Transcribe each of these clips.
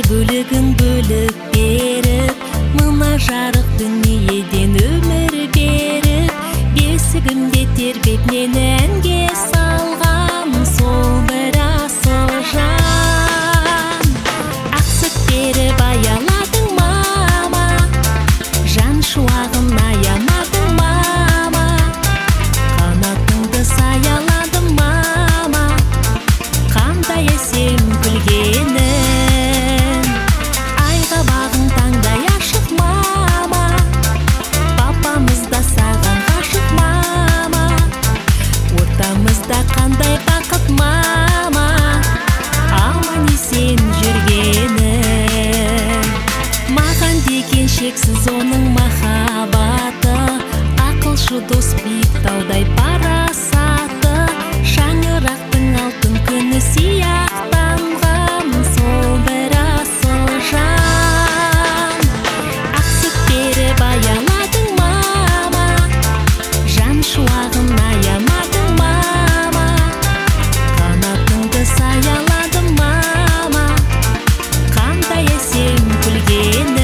бөлігін бөліп беріп, мына жарық дүниеден өмір беріп, бесігімде тербеп мені әнге салған сол бір асыл жан. Ақ сүт беріп аяладың мама, жан шуағын аямадың мама, қанатыңды саяладың мама, қандай әсем күлгенің. Айға бағың таңдай ашық мама, папамыз да саған ғашық мама, ортамызда қандай бақыт мама, аман есен жүргенің. Маған деген шексіз оның махаббаты, ақылшы дос биік таудай парасаты, шаңырақтың алтын күні сияқтанған сол бір асыл жан. Ақ сүт беріп аяладың мама, жан шуағын аямадың мама, қанатыңды саяладың мама, қандай әсем күлгенің.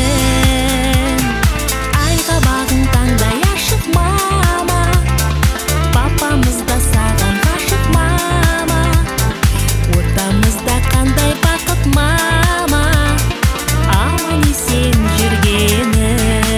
Айға бағың таңдай ашық мама, папамыз да саған ғашық мама, ортамызда қандай бақыт мама, аман есен жүргенің.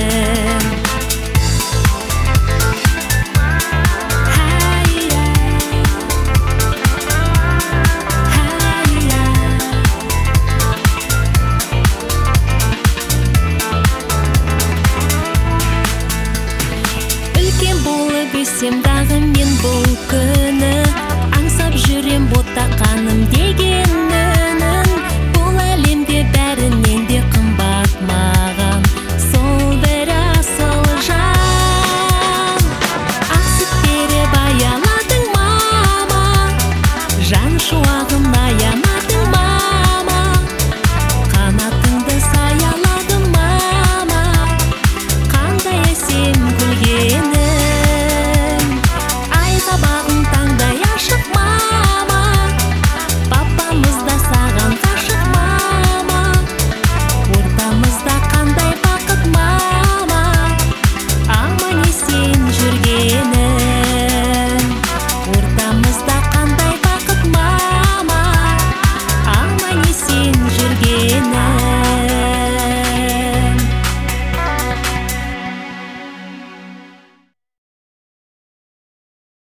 Үлкен болып өсем дағы мен бұл күні, аңсап жүрем ботақаным деген үнін. Бұл әлемде бәрінен де қымбат маған сол бір асыл жан. Ақ сүт беріп аяладың мама, жан шуағын аямадың